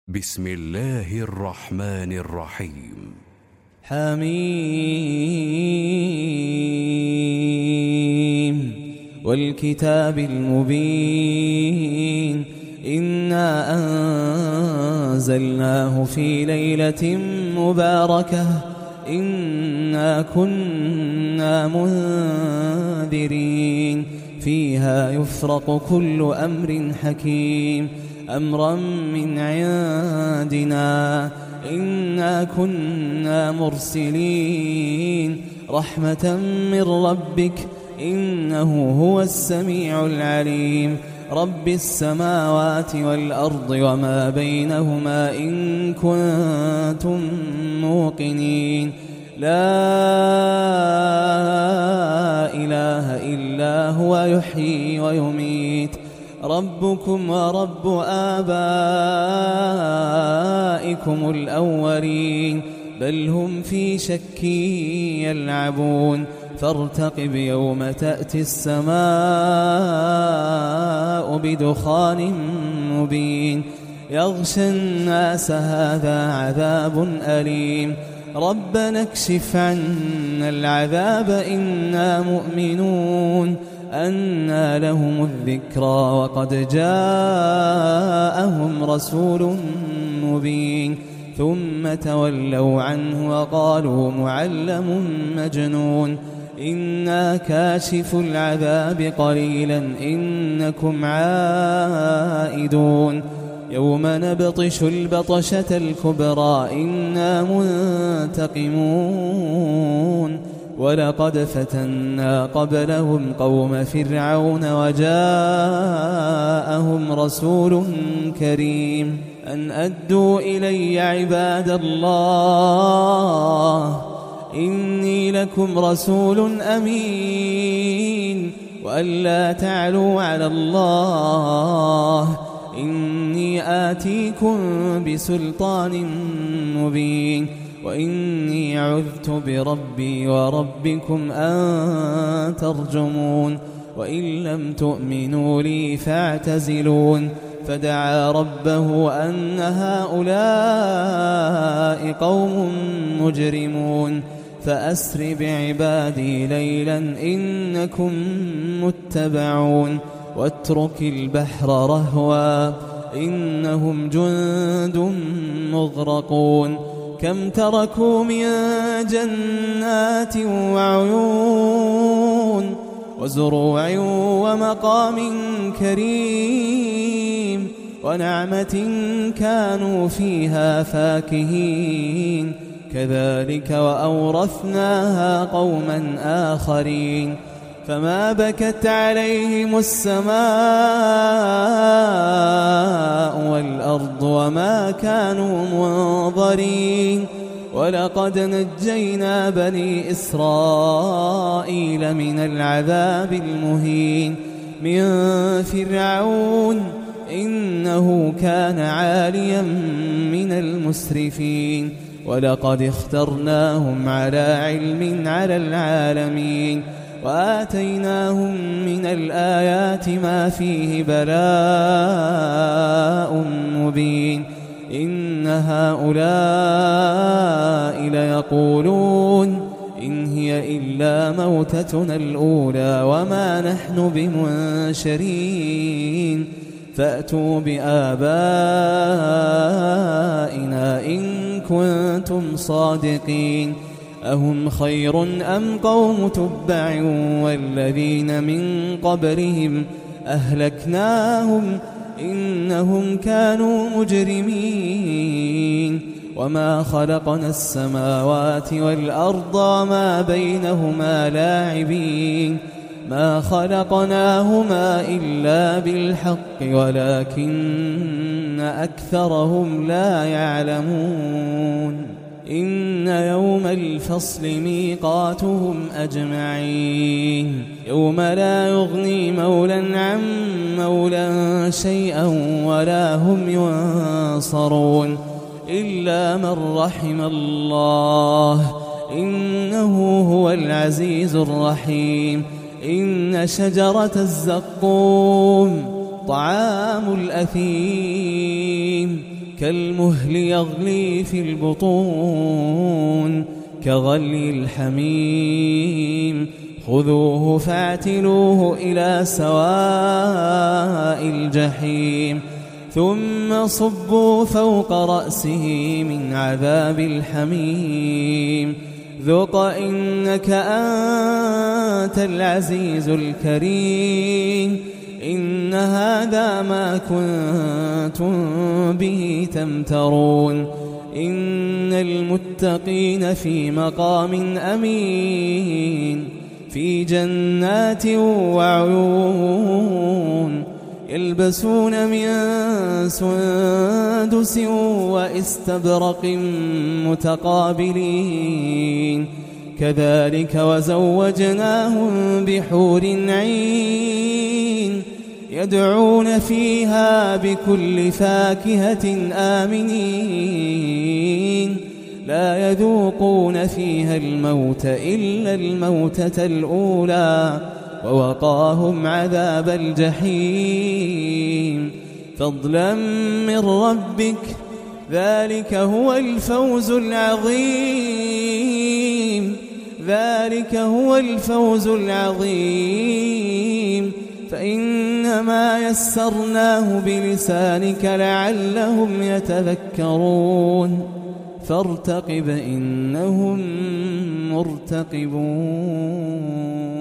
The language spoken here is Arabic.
بسم الله الرحمن الرحيم. حميم والكتاب المبين إنا أنزلناه في ليلة مباركة إنا كنا منذرين فيها يفرق كل أمر حكيم أمرا من عندنا إنا كنا مرسلين رحمة من ربك إنه هو السميع العليم رب السماوات والأرض وما بينهما إن كنتم موقنين لا إله إلا هو يحيي ويميت ربكم ورب آبائكم الأولين بل هم في شك يلعبون فارتقب يوم تأتي السماء بدخان مبين يغشى الناس هذا عذاب أليم ربنا اكشف عنا العذاب إنا مؤمنون أنى لهم الذكرى وقد جاءهم رسول مبين ثم تولوا عنه وقالوا معلم مجنون إنا كاشف العذاب قليلا إنكم عائدون يوم نبطش البطشة الكبرى إنا منتقمون ولقد فتنا قبلهم قوم فرعون وجاءهم رسول كريم أن أدوا إلي عباد الله إني لكم رسول أمين وأن لا تعلوا على الله إني آتيكم بسلطان مبين وإني عذت بربي وربكم أن ترجمون وإن لم تؤمنوا لي فاعتزلون فدعا ربه أن هؤلاء قوم مجرمون فأسر بعبادي ليلا إنكم متبعون واترك البحر رهوا إنهم جند مغرقون كم تركوا من جنات وعيون وزروع ومقام كريم ونعمة كانوا فيها فاكهين كذلك وأورثناها قوما آخرين فما بكت عليهم السماء والأرض وما كانوا منظرين ولقد نجينا بني إسرائيل من العذاب المهين من فرعون إنه كان عاليا من المسرفين ولقد اخترناهم على علم على العالمين وآتيناهم من الآيات ما فيه بلاء مبين إن هؤلاء ليقولون إن هي إلا موتتنا الأولى وما نحن بمنشرين فأتوا بآبائنا إن كنتم صادقين أهم خير أم قوم تبع والذين من قبلهم أهلكناهم إنهم كانوا مجرمين وما خلقنا السماوات والأرض وما بينهما لاعبين ما خلقناهما إلا بالحق ولكن أكثرهم لا يعلمون إن يوم الفصل ميقاتهم أجمعين يوم لا يغني مولى عن مولى شيئا ولا هم ينصرون إلا من رحم الله إنه هو العزيز الرحيم إن شجرة الزقوم طعام الأثيم كالمهل يغلي في البطون كغلي الحميم خذوه فاعتلوه إلى سواء الجحيم ثم صبوا فوق رأسه من عذاب الحميم ذق إنك أنت العزيز الكريم إن هذا ما كنتم به تمترون إن المتقين في مقام أمين في جنات وعيون يلبسون من سندس واستبرق متقابلين كذلك وزوجناهم بحور عين يدعون فيها بكل فاكهة آمنين لا يذوقون فيها الموت إلا الموتة الأولى ووقاهم عذاب الجحيم فضلا من ربك ذلك هو الفوز العظيم ذلك هو الفوز العظيم فإنما يسرناه بلسانك لعلهم يتذكرون فارتقب إنهم مرتقبون